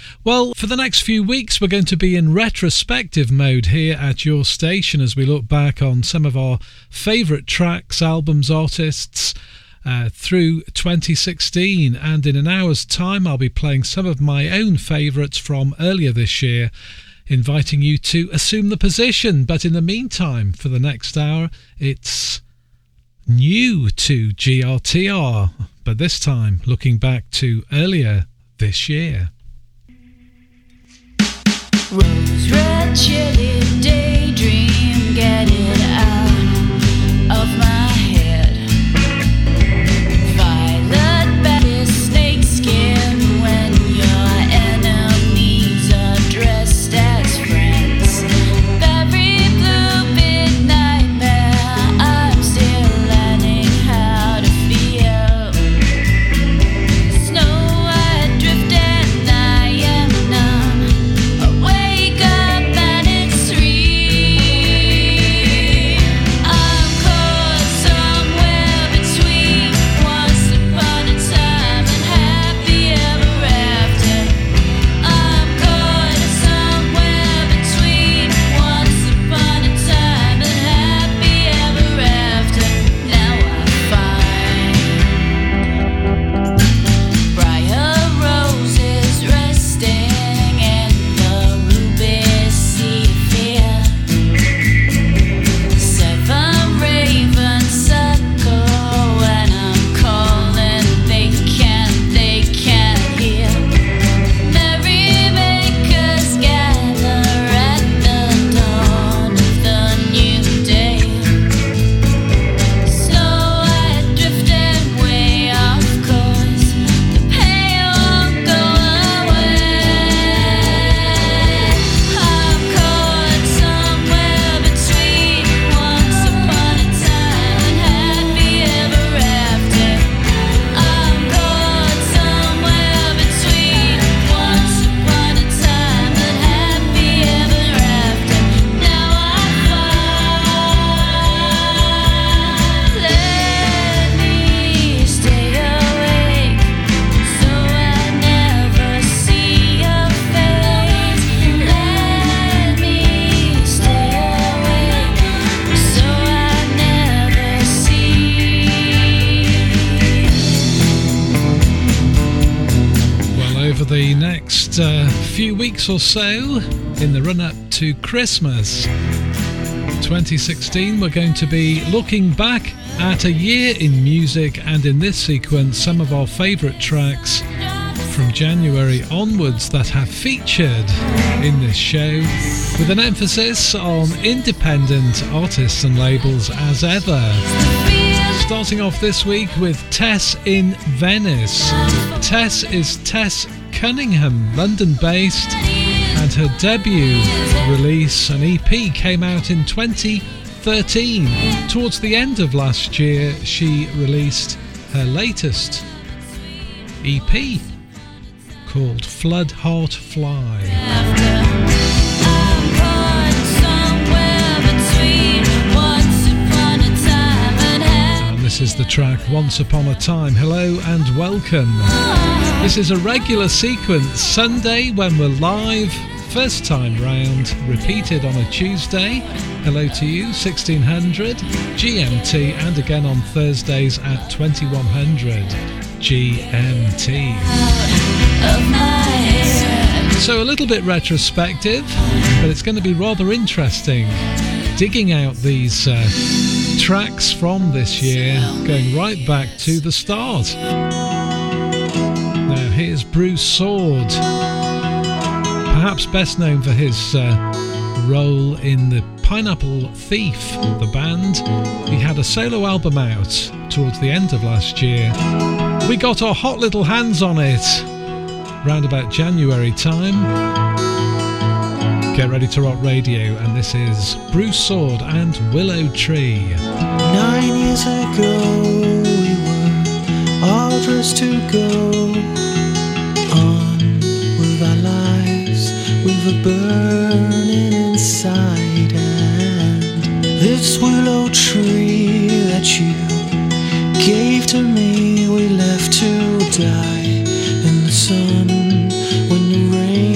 Well, for the next few weeks, we're going to be in retrospective mode here at your station as we look back on some of our favourite tracks, albums, artists through 2016. And in an hour's time, I'll be playing some of my own favourites from earlier this year, inviting you to assume the position. But in the meantime, for the next hour, it's new to GRTR, but this time looking back to earlier this year. Rose red chili daydream, get it out of my head. Violet berry snake skin, when your enemies are dressed as friends. Berry blue big nightmare, I'm still learning how to feel. Snow white drift and I am numb. Wake up and it's 3. I'm caught somewhere between once upon a time and happy ever after. I'm caught somewhere between once upon a time and happy ever after. Now I find briar roses resting in the ruby sea of fear. 7 ravens circle when I'm calling, they can't hear. Merrymakers gather at the dawn of the new day. Snow white drifting way off course, the pain won't go away. I'm caught somewhere between once upon a time and happy ever after. I'm caught somewhere between once upon a time and happy ever after. Now I find, let me stay awake so I never see your face. Let me stay awake so I never see. Well, over the next few weeks or so, in the run-up to Christmas 2016, we're going to be looking back at a year in music, and in this sequence, some of our favourite tracks from January onwards that have featured in this show, with an emphasis on independent artists and labels as ever. Starting off this week with Tess in Venice. Tess is Tess Cunningham, London-based, and her debut release, an EP, came out in 2013. Towards the end of last year, she released her latest EP called Flood Heart Fly. And this is the track Once Upon a Time. Hello and welcome. This is a regular sequence, Sunday when we're live, first time round, repeated on a Tuesday. Hello to you, 1600 GMT, and again on Thursdays at 2100 GMT. So a little bit retrospective, but it's going to be rather interesting digging out these tracks from this year, going right back to the start. Now here's Bruce Sword, perhaps best known for his role in the Pineapple Thief, the band. He had a solo album out towards the end of last year. We got our hot little hands on it round about January time. Get ready to rock radio, and this is Bruce Sword and Willow Tree. 9 years ago we were all dressed to go on with our lives, with a burning inside, and this willow tree that you gave to me we left to die in the sun when the rain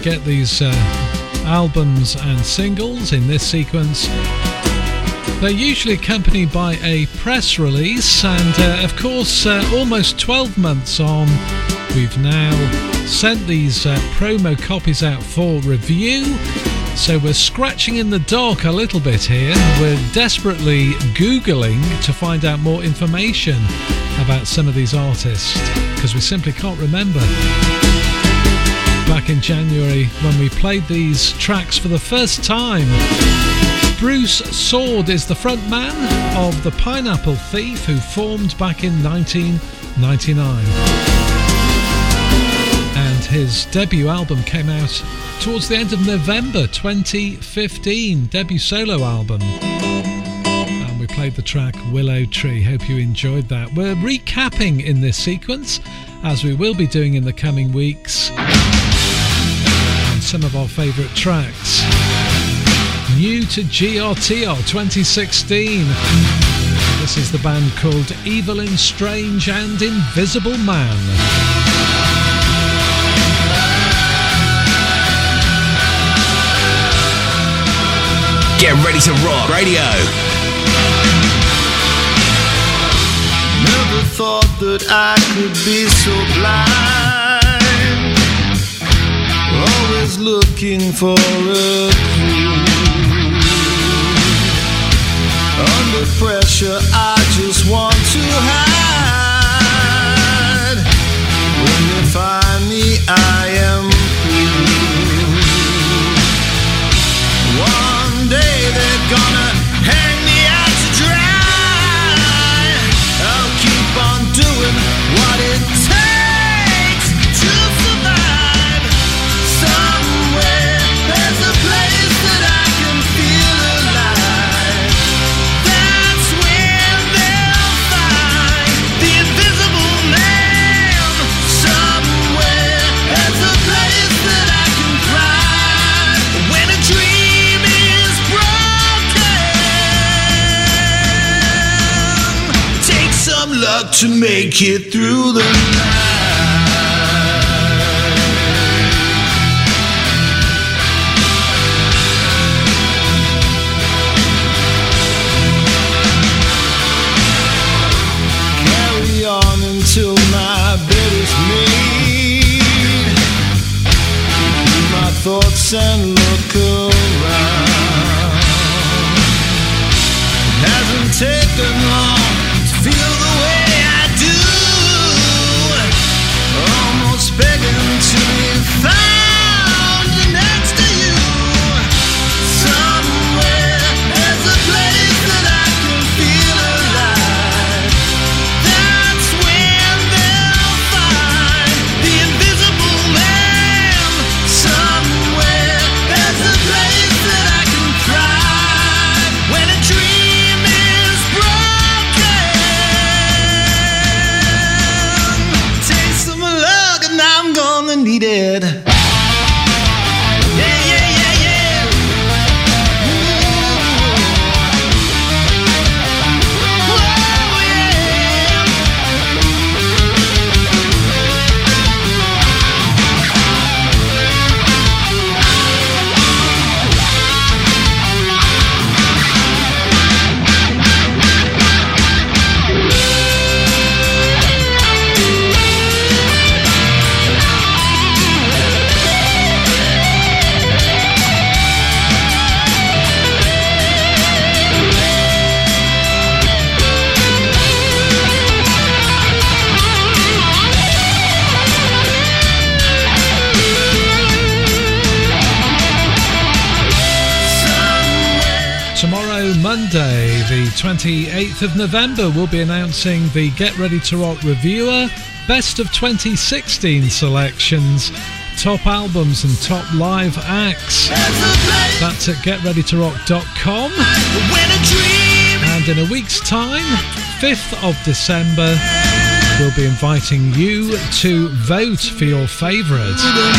get these albums and singles in this sequence, they're usually accompanied by a press release, and of course, almost 12 months on, we've now sent these promo copies out for review. So we're scratching in the dark a little bit here. We're desperately Googling to find out more information about some of these artists, because we simply can't remember. Back in January, when we played these tracks for the first time, Bruce Sword is the front man of the Pineapple Thief, who formed back in 1999. And his debut album came out towards the end of November 2015, debut solo album. And we played the track Willow Tree. Hope you enjoyed that. We're recapping in this sequence, as we will be doing in the coming weeks, on some of our favourite tracks. New to GRTR 2016. This is the band called Evelyn Strange and Invisible Man. Get ready to rock radio. Never thought that I could be so blind, always looking for a clue. Under pressure I just want to hide. When they find me I am through. One day they're gonna hang me out to dry. I'll keep on doing what it takes to survive. Somewhere there's a place that I can feel alive. That's where they'll find the invisible man. Somewhere there's a place that I can cry when a dream is broken. Take some luck to make it through the night. Carry on until my bed is made. Keep my thoughts and look around. It hasn't taken long to feel the way I do. Almost begging to be found next to you. Somewhere there's a place that I can feel alive. That's when they'll find the invisible man. Somewhere there's a place that I can cry when a dream is broken. Take some luck and I'm gonna need it. Yeah, yeah, yeah, yeah. Ooh. Oh, yeah. Tomorrow, Monday, the 28th of November, we'll be announcing the Get Ready to Rock Reviewer Best of 2016 selections, top albums and top live acts. That's at getreadytorock.com. And in a week's time, 5th of December, we'll be inviting you to vote for your favourite.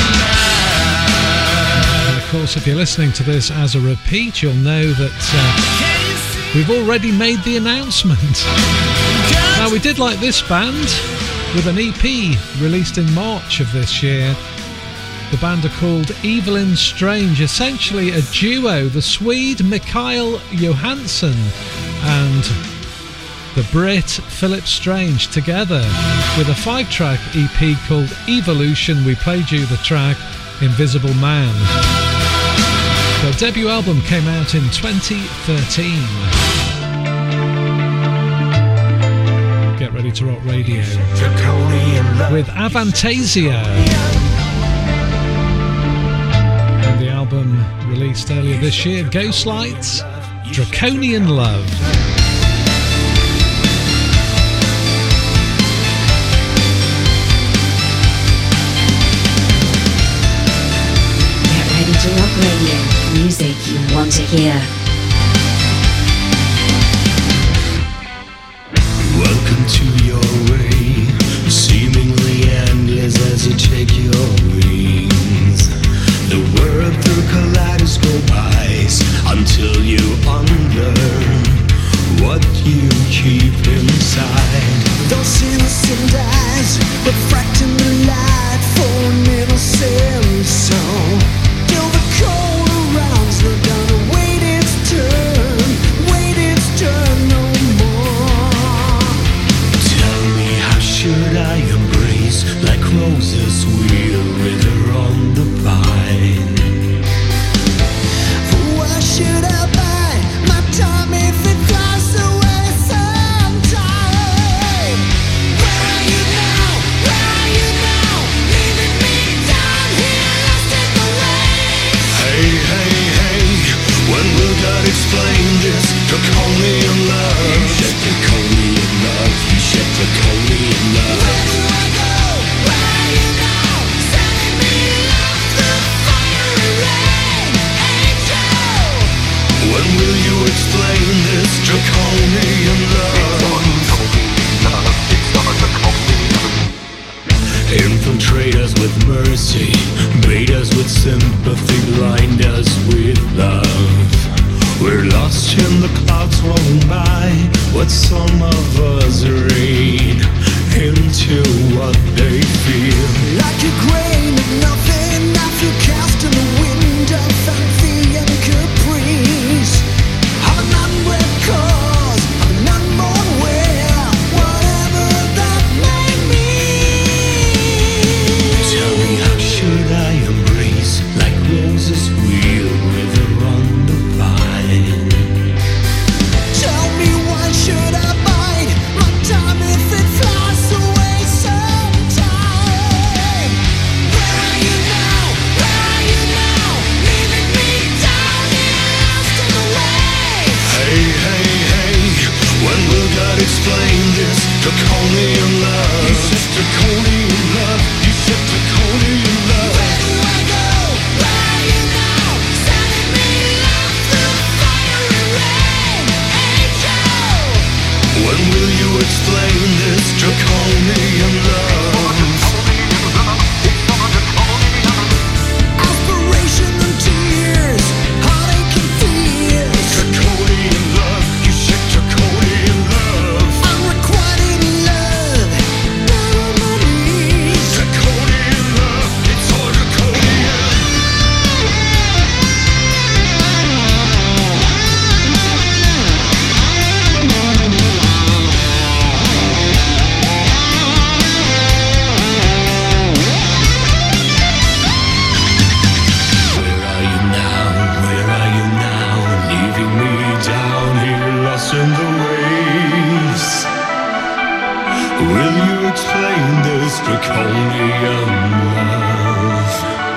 And of course, if you're listening to this as a repeat, you'll know that we've already made the announcement. Now, we did like this band with an EP released in March of this year. The band are called Evelyn Strange, essentially a duo, the Swede Mikael Johansson and the Brit Philip Strange together with a 5-track EP called Evolution. We played you the track Invisible Man. Their debut album came out in 2013. Get Ready to Rock Radio with Avantasia. And the album released earlier this year, Ghostlights, Draconian Love. Get Ready to Rock Radio, music you want to hear. Welcome to your way, seemingly endless as you take your wings. The world through kaleidoscope eyes until you unlearn what you keep inside. Those innocent eyes refracting the light for an innocent soul. Till the cold around slow down and wait its turn no more. Tell me, how should I embrace like roses will wither on the vine? Why should I buy my time if it flies away sometime? Where are you now? Where are you now? Leaving me down here lost in the waves. Hey, hey, hey, when will God explain this draconian love? You said draconian love, you said draconian love. Where do I go? Where are you now? Sending me love through fire and rain, angel. When will you explain this draconian love? Infiltrate us with mercy, bait us with sympathy, blind us with love. We're lost in the clouds rolling by, what some of us read into what they feel. Like a grain of nothing, I feel cast in the wind of fancy and caprice. Of an unread cause, of an unborn will, whatever that may mean. Tell me, how should I embrace like roses will wither on the vine? Tell me, why should I bide my time if it flies away sometime? Where are you now? Where are you now? Leaving me down here lost in the waves. Hey, hey, hey, when will God explain this draconian love? You said draconian love, you said draconian love. Where do I go? Where are you now? Sending me love through fire and rain, angel. When will you explain this draconian love? Aspiration and tears, heartache and fears. Draconian love, you said draconian love. Unrequited love, down on my knees. Draconian love, it's all draconian. Where are you now? Where are you now? Leaving me down here lost in the waves. Will you explain this draconian love?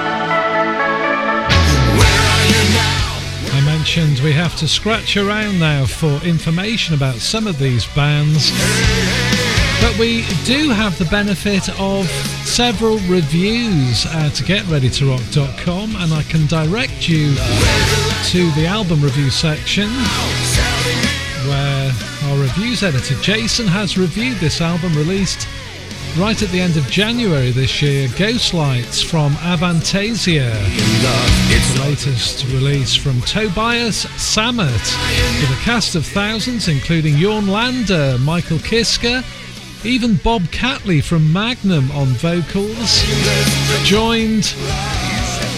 Where are you now? I mentioned we have to scratch around now for information about some of these bands, but we do have the benefit of several reviews at getreadytorock.com, and I can direct you to the album review section where our reviews editor Jason has reviewed this album released right at the end of January this year, Ghostlights from Avantasia, the latest release from Tobias Sammet, with a cast of thousands including Jorn Lander, Michael Kiske, even Bob Catley from Magnum on vocals, joined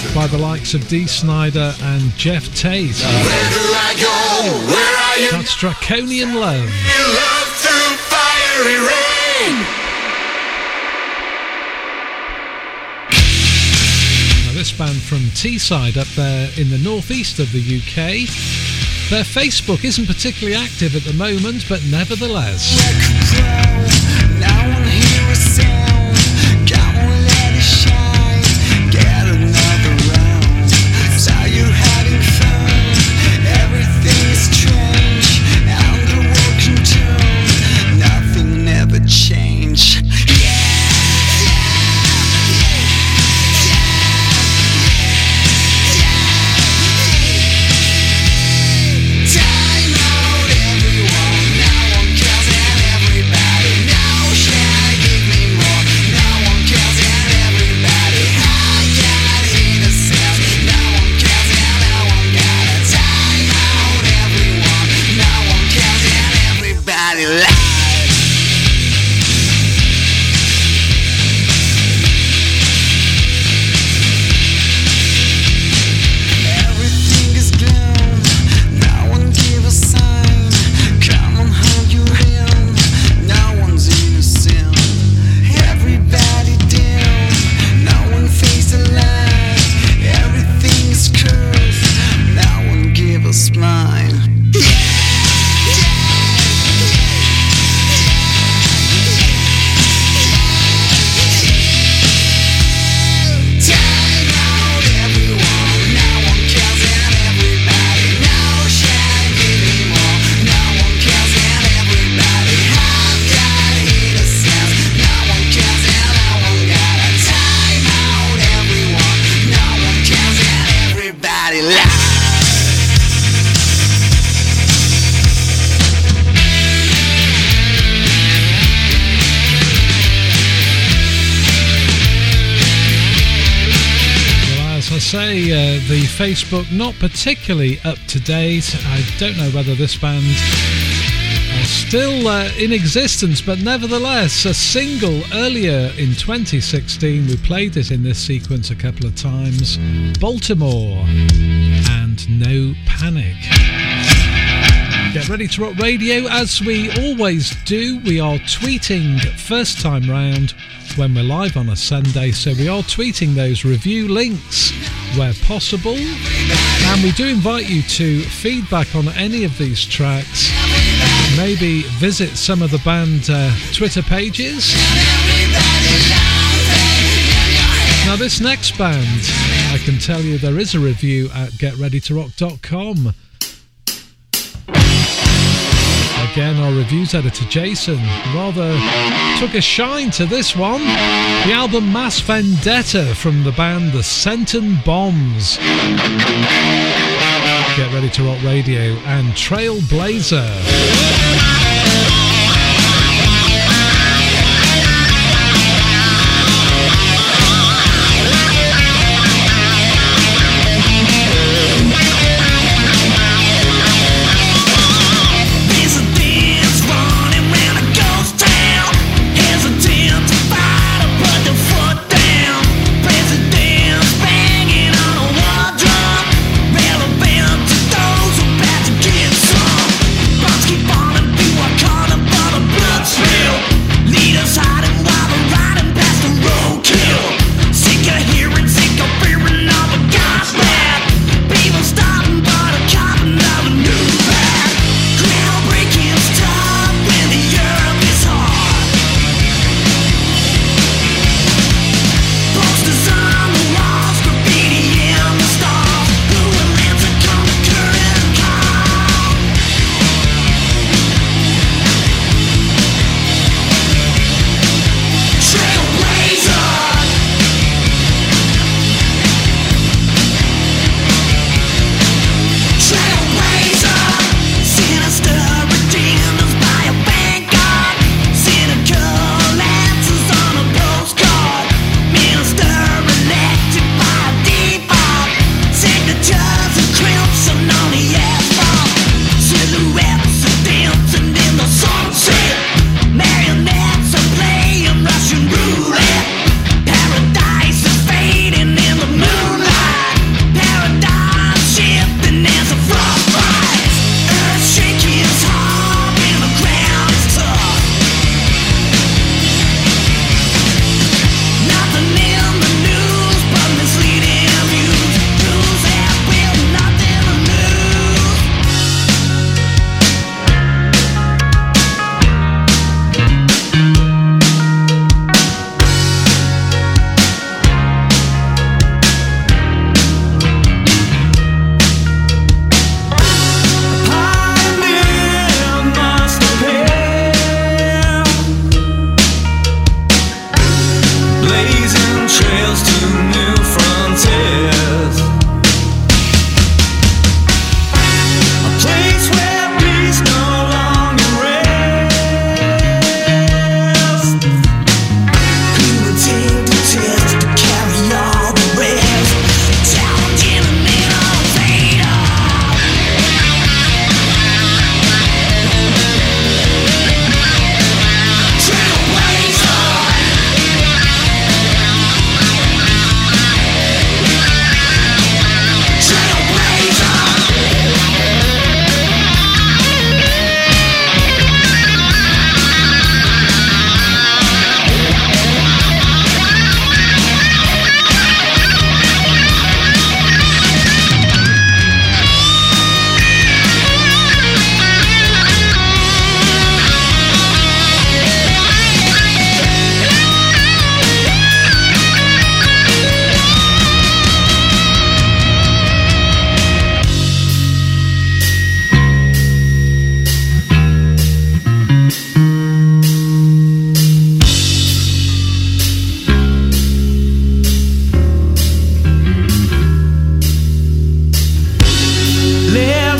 by the likes of Dee Snider and Jeff Tate. Where do I go? Where are you? That's Draconian Love. Love through fiery rain. Now this band from Teesside up there in the northeast of the UK, their Facebook isn't particularly active at the moment, but nevertheless. Now one hear a sound. Come on, let it shine. Get another round. Saw you having fun. Everything is strange. And the world can turn. Nothing never change. Time out, everyone. No one cares and everybody now shall give me more. No one cares and everybody. I got innocence. No one cares and no one got it. Time out, everyone. No one cares and everybody lies. Everything is gloom. No one give a sign. Come on, hold your hand. No one's innocent. Everybody down. No one face the light. Everything is cursed. No one give a smile. Time out, everyone. No one cares and everybody now shall give me more. No one cares and everybody. I've got innocence. No one cares and no one got it. Time out, everyone. No one cares and everybody lies. Well, as I say, the Facebook not particularly up to date. I don't know whether this band are still in existence, but nevertheless, a single earlier in 2016, we played it in this sequence a couple of times, Baltimore and No Panic. Get ready to rock radio, as we always do. We are tweeting first time round when we're live on a Sunday, so we are tweeting those review links where possible, and we do invite you to feedback on any of these tracks. Maybe visit some of the band Twitter pages. Now this next band, I can tell you there is a review at getreadytorock.com. Again, our reviews editor Jason rather took a shine to this one. The album Mass Vendetta from the band The Senton Bombs. Get Ready to Rock Radio and Trailblazer. Keep on and be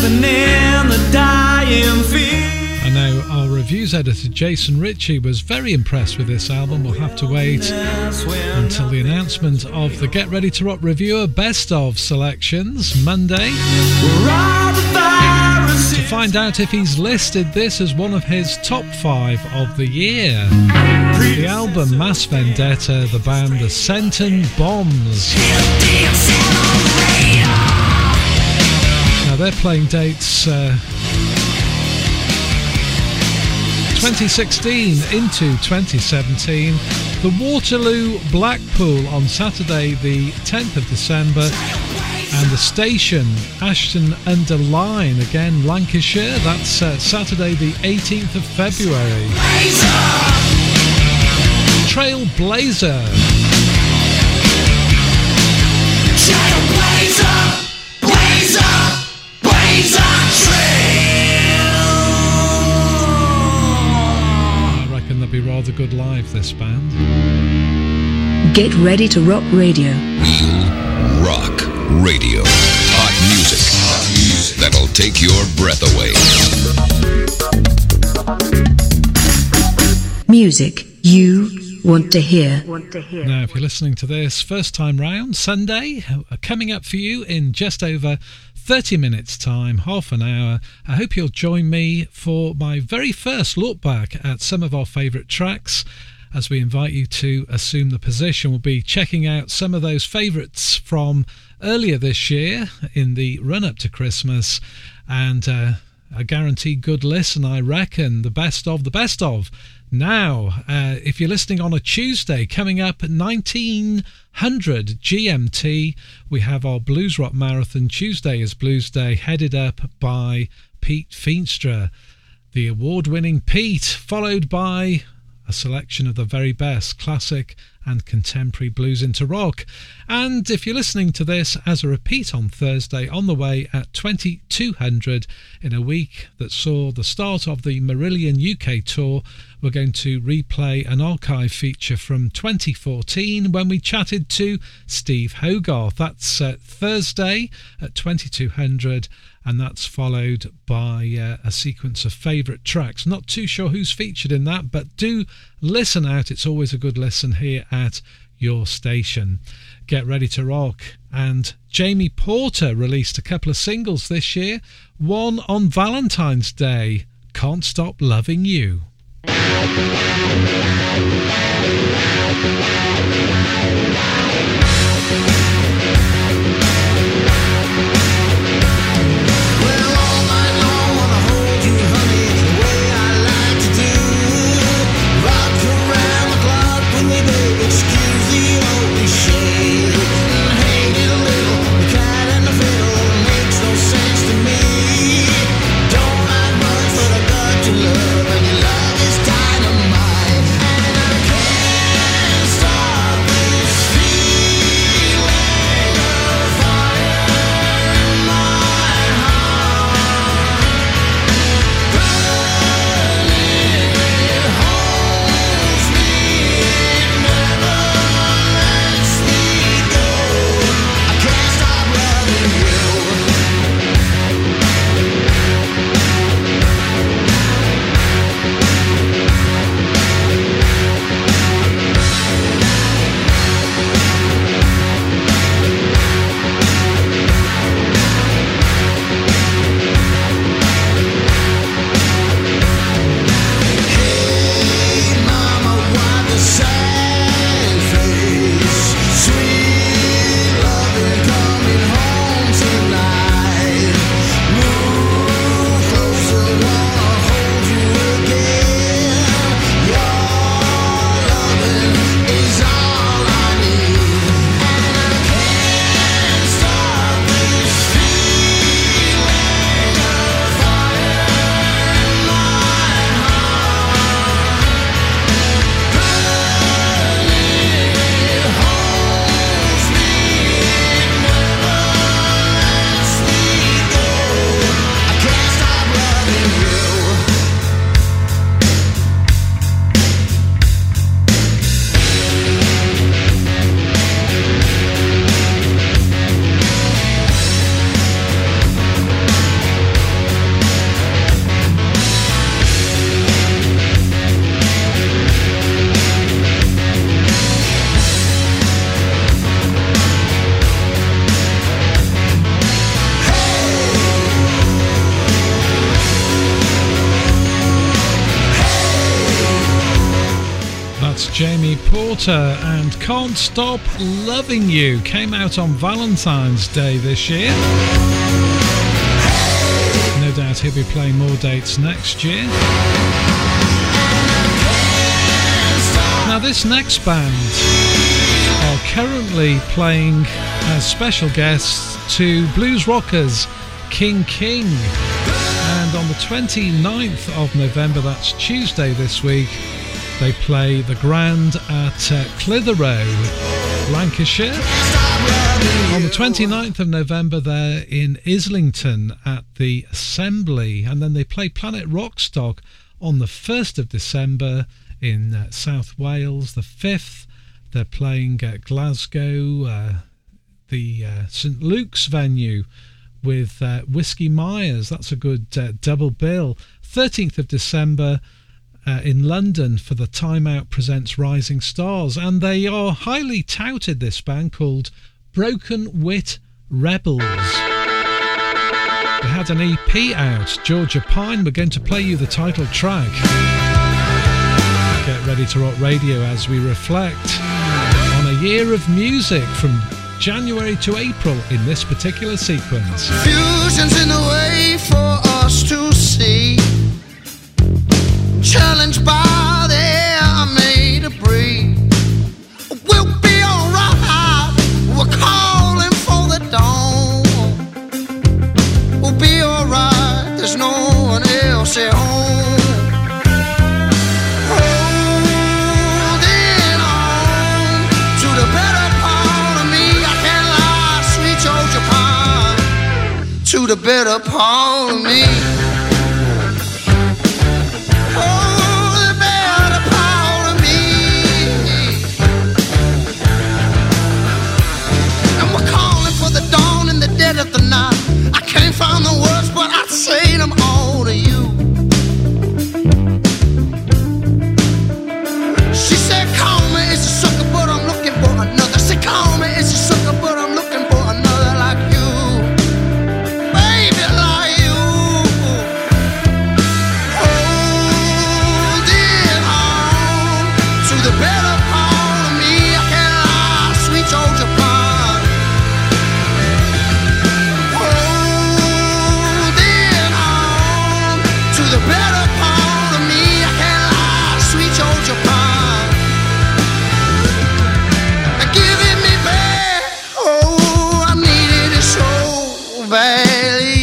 dancing in the dying field. I know our reviews editor Jason Ritchie was very impressed with this album. We'll have to wait until the announcement of the Get Ready to Rock Reviewer Best Of selections Monday to find out if he's listed this as one of his top 5 of the year. The album Mass Vendetta, the band The Senton Bombs. Now their playing dates 2016 into 2017. The Waterloo Blackpool on Saturday the 10th of December, and the Station Ashton-under-Lyne, again Lancashire, that's Saturday the 18th of February. Trailblazer. I reckon they'll be rather good live, this band. Get Ready to Rock Radio. Rock Radio. Hot music that'll take your breath away. Music you want to hear. Now, if you're listening to this first time round, Sunday, coming up for you in just over 30 minutes time, half an hour. I hope you'll join me for my very first look back at some of our favourite tracks. As we invite you to assume the position, we'll be checking out some of those favourites from earlier this year in the run-up to Christmas, and a guaranteed good listen, I reckon, the best of the best of. Now, if you're listening on a Tuesday, coming up at 1900 GMT, we have our Blues Rock Marathon. Tuesday is Blues Day, headed up by Pete Feenstra, the award-winning Pete, followed by a selection of the very best classic and contemporary blues into rock. And if you're listening to this as a repeat on Thursday, on the way at 2200, in a week that saw the start of the Marillion UK tour, we're going to replay an archive feature from 2014 when we chatted to Steve Hogarth. That's Thursday at 2200, and that's followed by a sequence of favourite tracks. Not too sure who's featured in that, but do listen out. It's always a good listen here at your station. Get Ready to Rock. And Jamie Porter released a couple of singles this year. One on Valentine's Day, Can't Stop Loving You. Love, and your love is dynamite, and I can't stop Jamie Porter, and Can't Stop Loving You came out on Valentine's Day this year. No doubt he'll be playing more dates next year. Now this next band are currently playing as special guests to blues rockers King King, and on the 29th of November, that's Tuesday this week, they play the Grand at Clitheroe, Lancashire. On the 29th of November, they're in Islington at the Assembly, and then they play Planet Rockstock on the 1st of December in South Wales. The 5th, they're playing at Glasgow, the St Luke's venue with Whiskey Myers. That's a good double bill. 13th of December in London for the Time Out Presents Rising Stars, and they are highly touted, this band called Broken Wit Rebels. They had an EP out, Georgia Pine. We're going to play you the title track. Get ready to rock radio as we reflect on a year of music from January to April in this particular sequence. Fusion's in the way for us to see, challenged by the air I made a breathe. We'll be alright, we're calling for the dawn. We'll be alright, there's no one else at home. Holding on to the better part of me, I can't lie, sweet Georgia Pine, to the better part of me. Of the night, I can't find the words, but I'd say them all to you. She said, call me, it's a sucker, but I'm looking for another. She call me, it's a sucker, but I'm looking for another like you, baby, like you. Holding on to the better part of me, I can't lie, sweet Georgia Pine. The better part of me, I can't lie, sweet Georgia Pine. Give it me back, oh, I needed it so badly.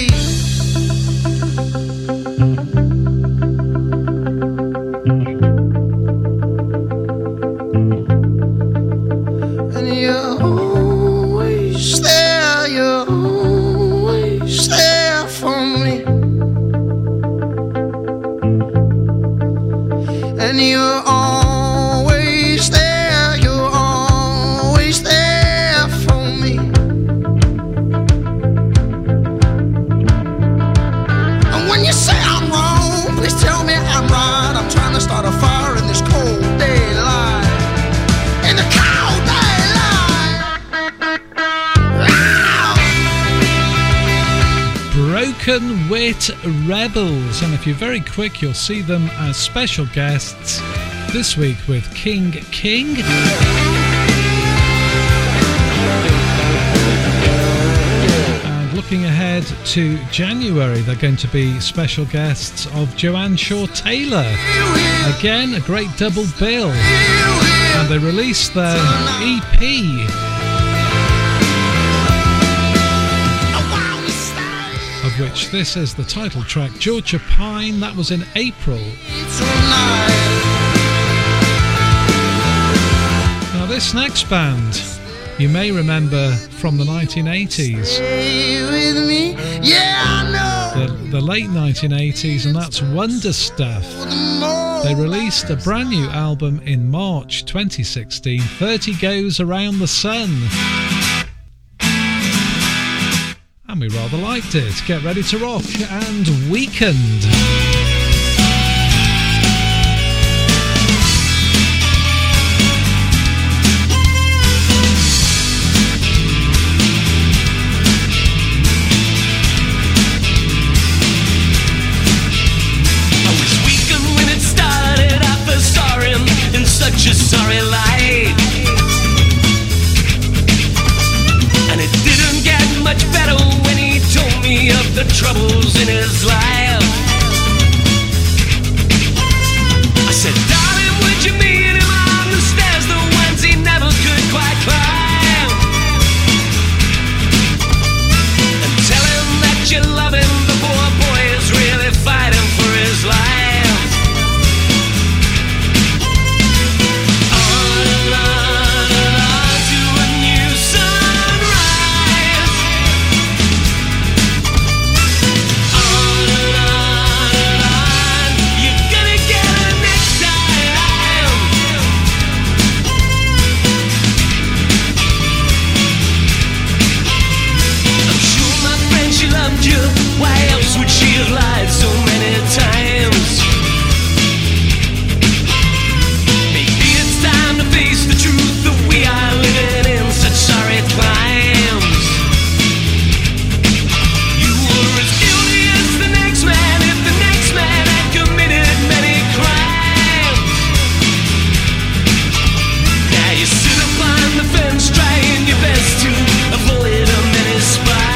And you're always there for me. And you're always there for me. And when you say I'm wrong, please tell me I'm right. I'm trying to start a fire in this cold daylight. In the cold daylight. Broken Wit Rebels, and if you're very quick you'll see them as special guests this week with King King. And looking ahead to January, they're going to be special guests of Joanne Shaw Taylor. Again, a great double bill, and they released their EP, of which this is the title track, Georgia Pine. That was in April. Now this next band you may remember from the 1980s, the late 1980s, and that's Wonder Stuff. They released a brand new album in March 2016, 30 Goes Around the Sun. And we rather liked it. Get ready to rock and Weekend. I was weakened when it started. I first saw him in such a sorry troubles in his life. I said, darling, would you meet him on the stairs, the ones he never could quite climb? And tell him that you love him, the poor boy is really fighting for his life. Why else would she have lied so many times? Maybe it's time to face the truth that we are living in such sorry times. You were as guilty as the next man if the next man had committed many crimes. Now you sit upon the fence trying your best to avoid a many spies.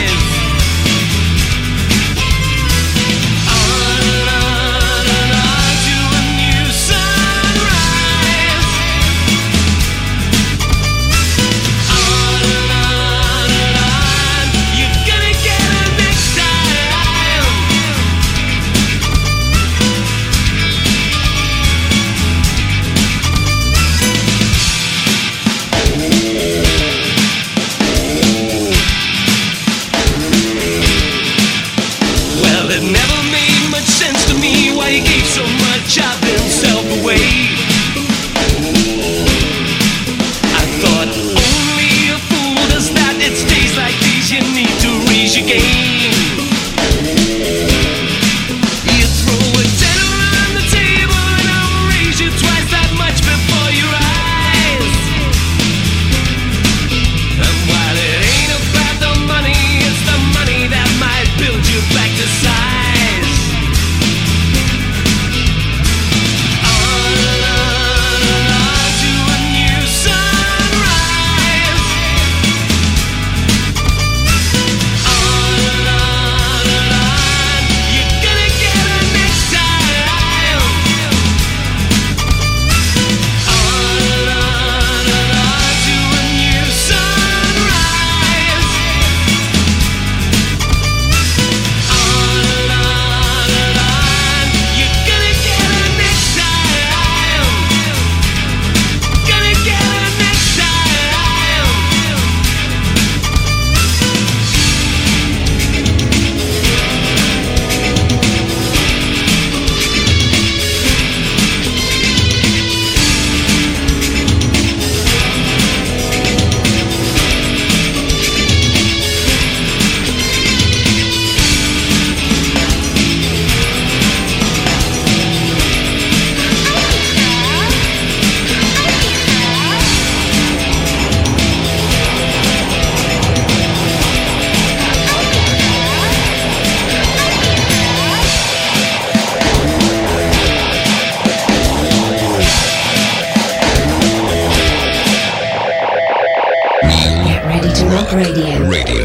Radio.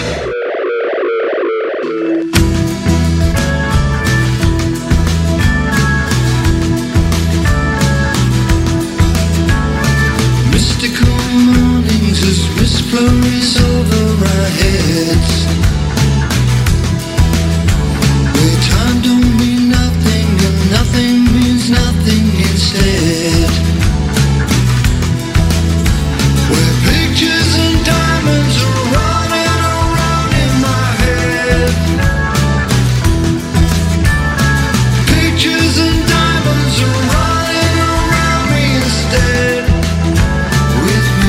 Mystical mornings as mist flurries over our heads, where time don't mean nothing and nothing means nothing instead, where pictures and diamonds are running around in my head. Pictures and diamonds are running around me instead. With me,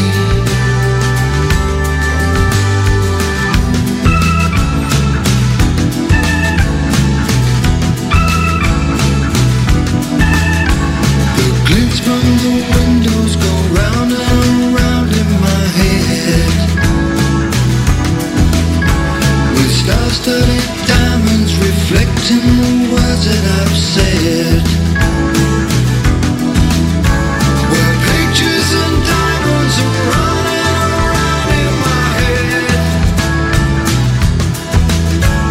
the glints from the windows go round and round in my head, with star-studded diamonds reflecting the words that I've said. Where pictures and diamonds are running around in my head.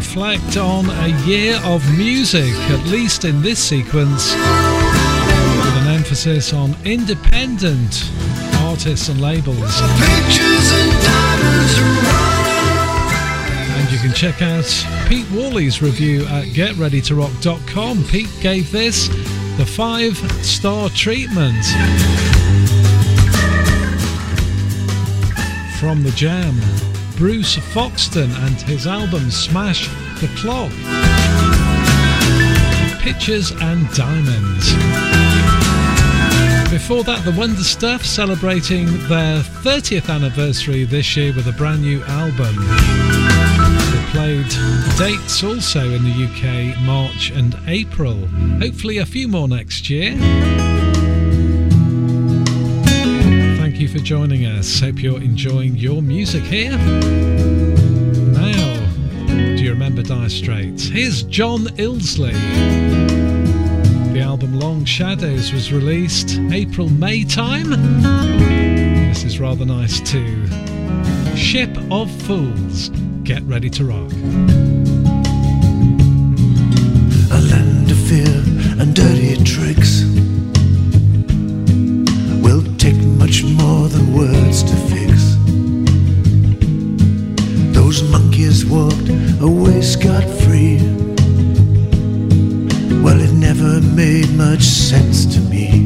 reflect on a year of music, at least in this sequence, with an emphasis on independent artists and labels. And you can check out Pete Worley's review at getreadytorock.com. Pete gave this the 5-star treatment. From The Jam, Bruce Foxton and his album Smash the Clock. Pictures and Diamonds. Before that, the Wonder Stuff celebrating their 30th anniversary this year with a brand new album. They played dates also in the UK, March and April. Hopefully a few more next year. Thank you for joining us. Hope you're enjoying your music here. Now, do you remember Dire Straits? Here's John Illsley. The album Long Shadows was released April-May time. This is rather nice too. Ship of Fools. Get ready to rock. A land of fear and dirty tricks will take much more than words to fix. Those monkeys walked away scot-free. Well, it never made much sense to me.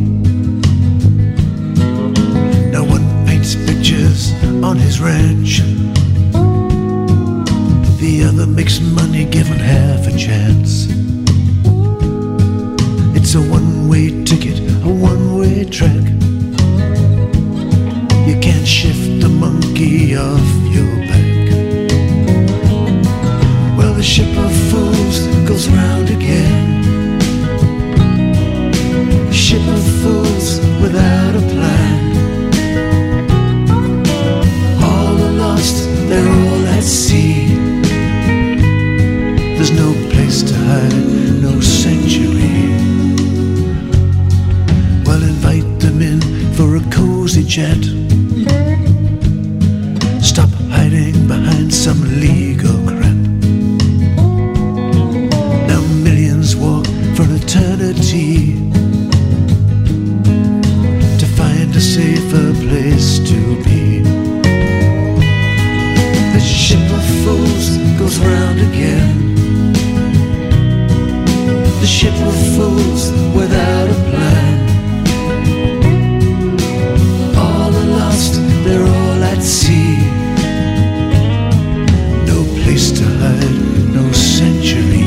No one paints pictures on his ranch. The other makes money given half a chance. It's a one-way ticket, a one-way track. You can't shift the monkey off your back. Well, the ship of fools goes round again. Ship of fools without a plan. All are lost, they're all at sea. There's no place to hide, no sanctuary. Well, invite them in for a cozy chat. Stop hiding behind some legal crap. Now millions walk for eternity to find a safer place to be. The ship of fools goes round again. The ship of fools without a plan. All are lost, they're all at sea. No place to hide, no sanctuary.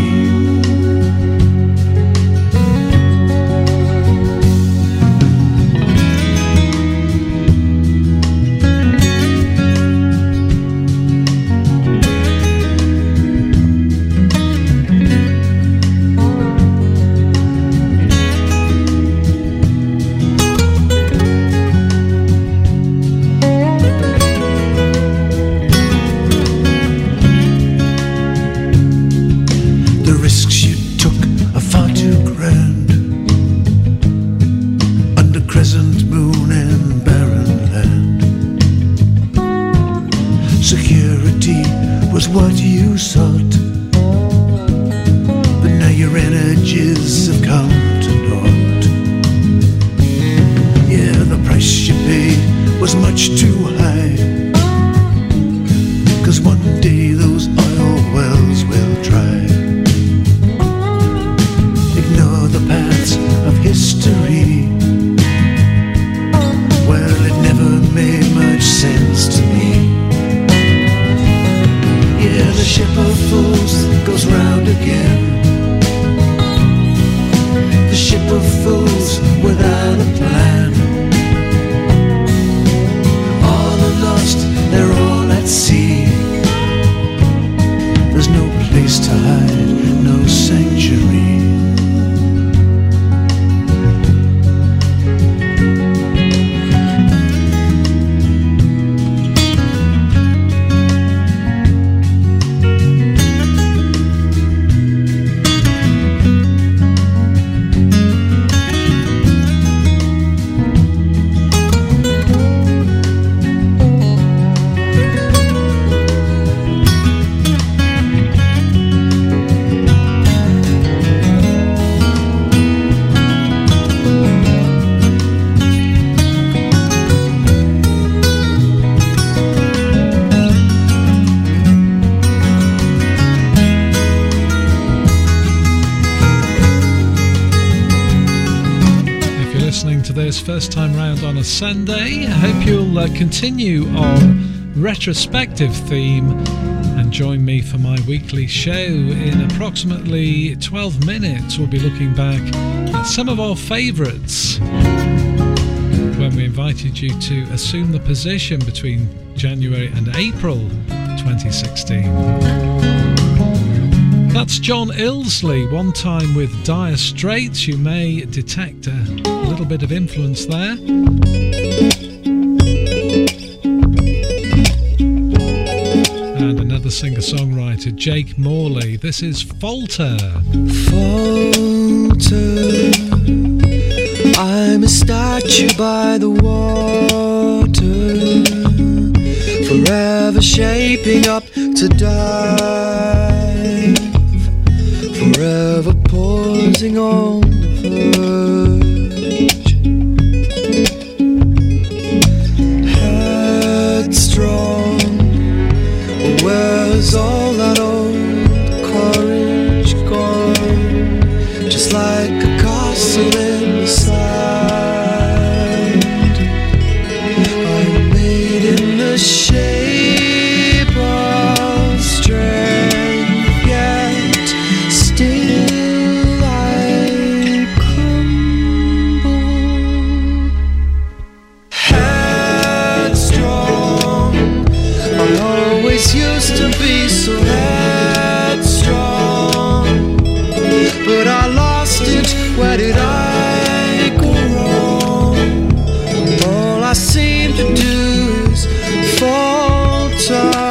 listening to this first time round on a Sunday. I hope you'll continue on retrospective theme and join me for my weekly show. In approximately 12 minutes, we'll be looking back at some of our favourites when we invited you to assume the position between January and April 2016. That's John Illsley, one time with Dire Straits. You may detect a little bit of influence there. And another singer-songwriter, Jake Morley. This is Falter. Falter, I'm a statue by the water, forever shaping up to dive, forever pausing on the verge, headstrong. Where's all that old courage gone? Just like a castle in the sand, I'm made in the shape of strength, yet still I crumble. Headstrong, I always used to be so headstrong, but I lost it. Where did I go wrong? All I seem to do is falter.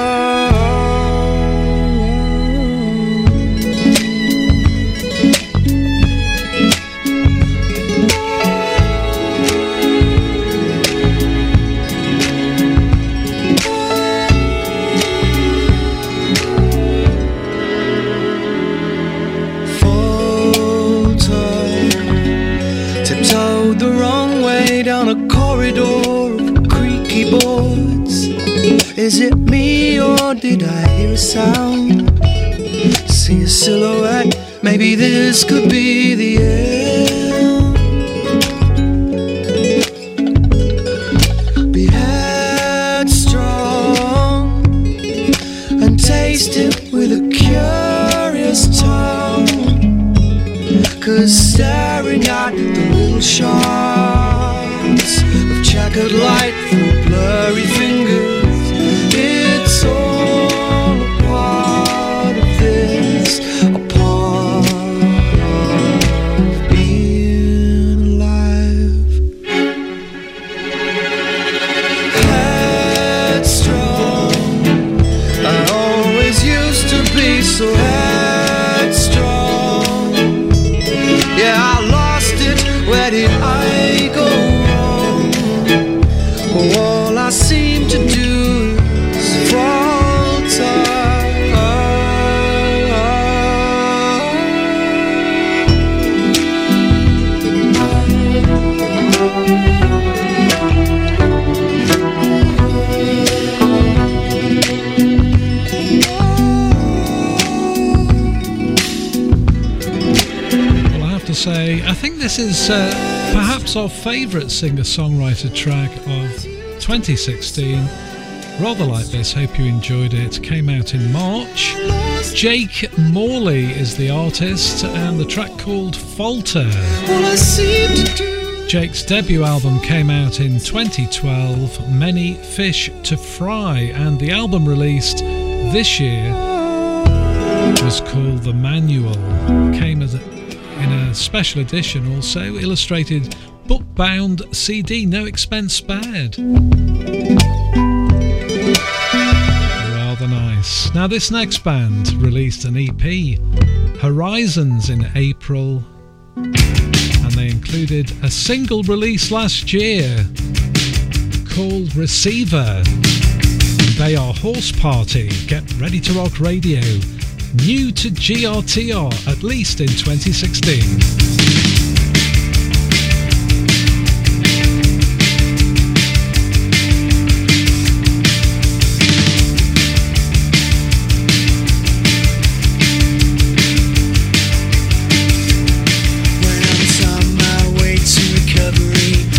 The wrong way down a corridor of creaky boards. Is it me or did I hear a sound? See a silhouette, maybe this could be the end. Be headstrong and taste it with a curious tongue, 'cause staring at the little shards of checkered light through blurry fingers, it's all a part of this, a part of being alive. Headstrong, I always used to be so headstrong. Yeah, I lost it. Where did I go wrong? Oh, all I seem to do is falter. Say, I think this is perhaps our favourite singer-songwriter track of 2016. Rather like this, hope you enjoyed it. Came out in March. Jake Morley is the artist, and the track called Falter. Jake's debut album came out in 2012, Many Fish to Fry, and the album released this year was called The Manual. Came as in a special edition, also illustrated book-bound CD, no expense spared. Rather nice. Now this next band released an EP, Horizons, in April, and they included a single release last year called Receiver. They are Horse Party. Get ready to rock radio. New to GRTR, at least in 2016. When I was on my way to recovery,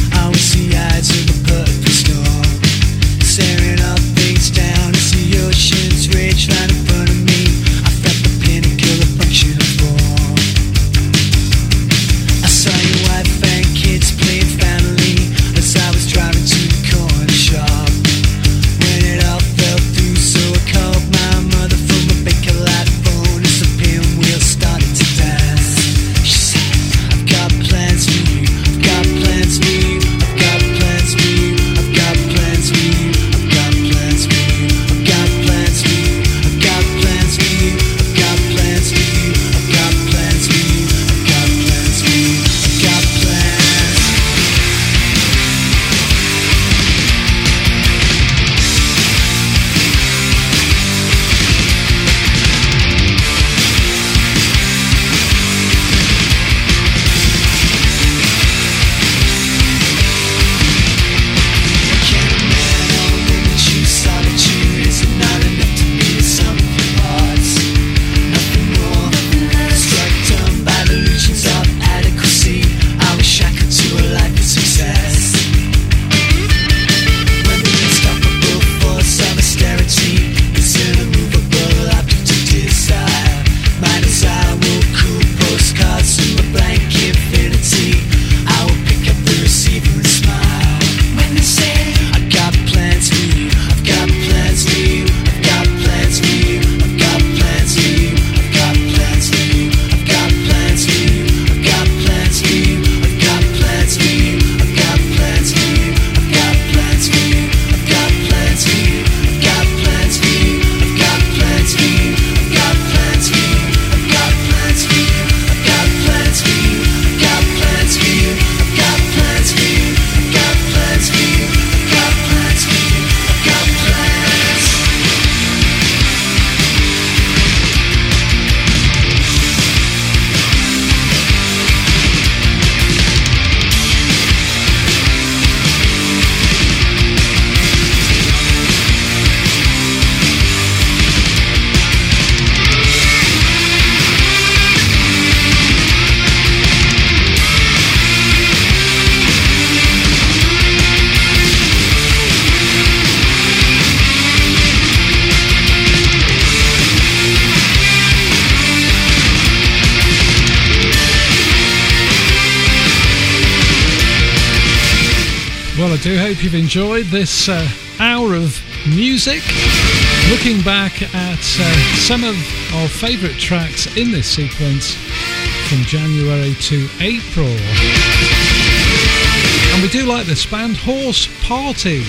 do hope you've enjoyed this hour of music, looking back at some of our favourite tracks in this sequence from January to April. And we do like this band, Horse Party.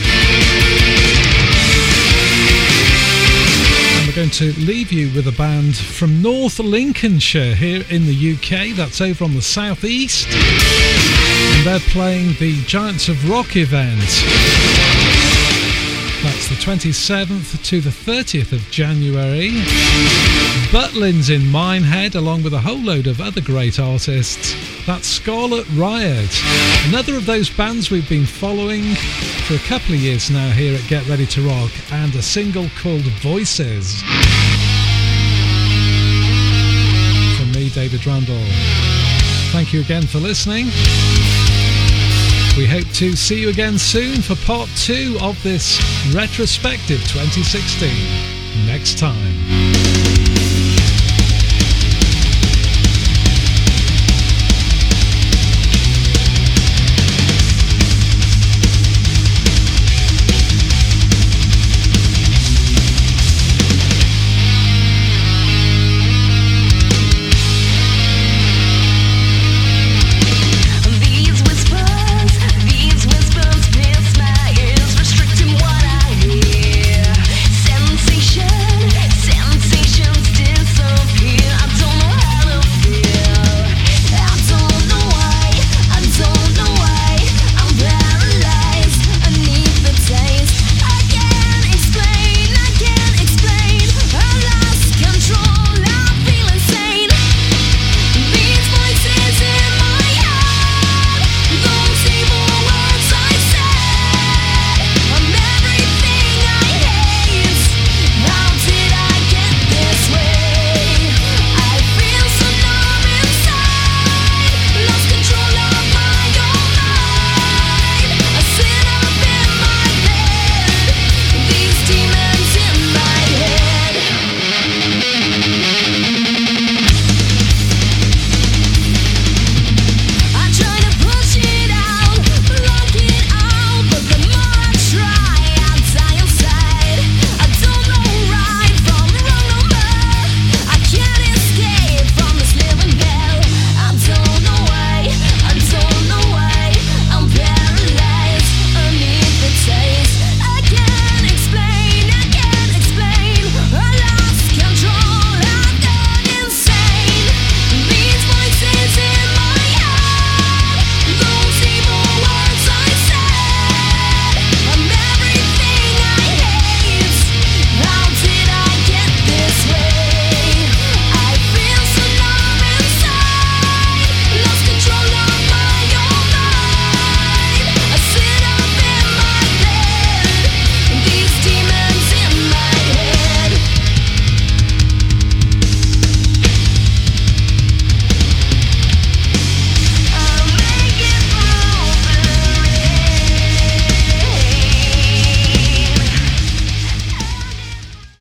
And we're going to leave you with a band from North Lincolnshire here in the UK. That's over on the southeast. And they're playing the Giants of Rock event. That's the 27th to the 30th of January. Butlin's in Minehead, along with a whole load of other great artists. That's Scarlet Riot, another of those bands we've been following for a couple of years now here at Get Ready to Rock, and a single called Voices. From me, David Randall. Thank you again for listening. We hope to see you again soon for part 2 of this retrospective 2016 next time.